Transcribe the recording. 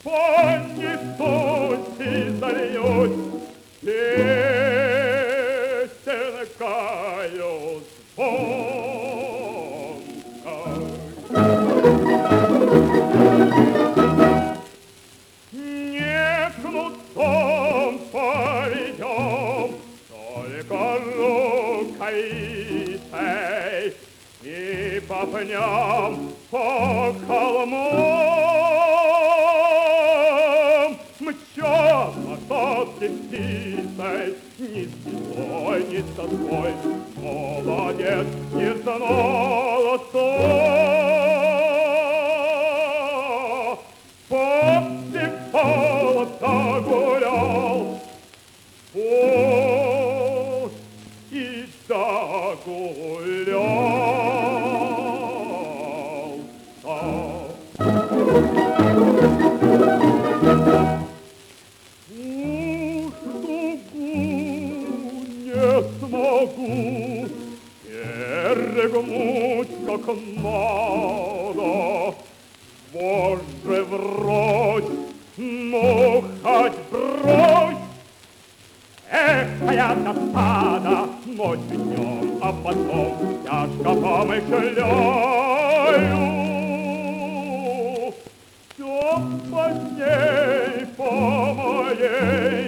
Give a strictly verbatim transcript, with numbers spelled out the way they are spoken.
понесусь и зальюсь песенкою звонкой. Не кнутом поведем, только рукавицей, и попнем по холмам, мчем лошадки птицей, ни с седой, ни с тоской, молодец не знала Полот загулял, пусть и загулялся. Уж дугу не смогу перегнуть, как надо. Боже, врозь, ну хоть брось! Эх, моя досада, ночь и днем, а потом тяжко помышляю. Все по ней, по моей